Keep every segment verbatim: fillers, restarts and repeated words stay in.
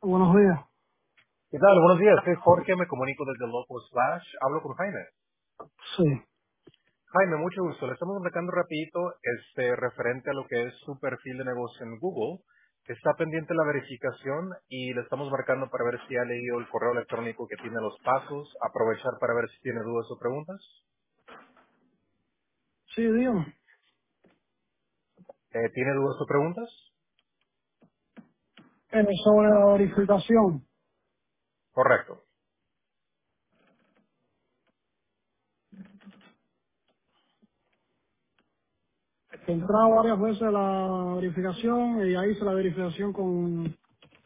Buenos días. ¿Qué tal? Buenos días, soy Jorge, me comunico desde Local Slash, hablo con Jaime. Sí, Jaime, mucho gusto, le estamos marcando rapidito este, referente a lo que es su perfil de negocio en Google. Está pendiente la verificación y le estamos marcando para ver si ha leído el correo electrónico que tiene los pasos, aprovechar para ver si tiene dudas o preguntas. sí, dígame. Eh, ¿Tiene dudas o preguntas? Eh, sobre la verificación, Correcto. he entrado varias veces a la verificación y ahí hice la verificación con,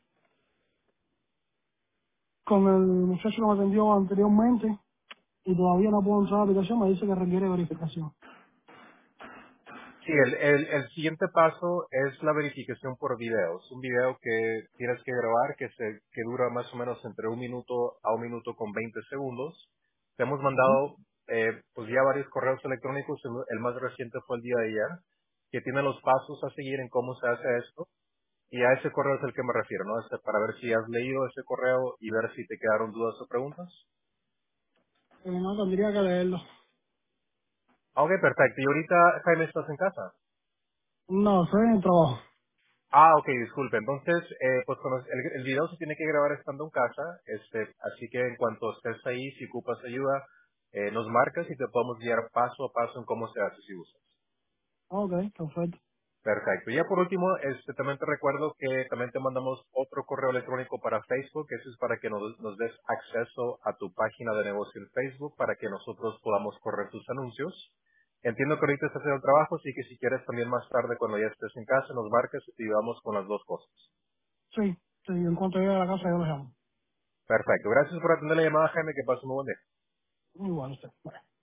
con el muchacho que me atendió anteriormente y todavía no puedo entrar a la aplicación, me dice que requiere verificación. Sí, el, el, el siguiente paso es la verificación por video. Es un video que tienes que grabar que, se, que dura más o menos entre un minuto a un minuto con veinte segundos. Te hemos Ujú. mandado eh, pues ya varios correos electrónicos. El, el más reciente fue el día de ayer, que tiene los pasos a seguir en cómo se hace esto. Y a ese correo es el que me refiero, ¿no? Este, para ver si has leído ese correo y ver si te quedaron dudas o preguntas. Eh, no, tendría que leerlo. Ok, perfecto. ¿Y ahorita, Jaime, estás en casa? No, estoy en el trabajo. Ah, ok, disculpe. Entonces, eh, pues con los- el, el video se tiene que grabar estando en casa, este, así que en cuanto estés ahí, si ocupas ayuda, eh, nos marcas y te podemos guiar paso a paso en cómo se hace si gustas. Ok, perfecto. Perfecto. Ya por último, este, también te recuerdo que también te mandamos otro correo electrónico para Facebook, que eso es para que nos, nos des acceso a tu página de negocio en Facebook para que nosotros podamos correr tus anuncios. Entiendo que ahorita estás haciendo el trabajo, así que si quieres también más tarde cuando ya estés en casa, nos marcas y te ayudamos con las dos cosas. Sí, sí, en cuanto llegue a la casa yo lo llamo. Perfecto. Gracias por atender la llamada, Jaime. Que pase un buen día. Igual usted. Bye.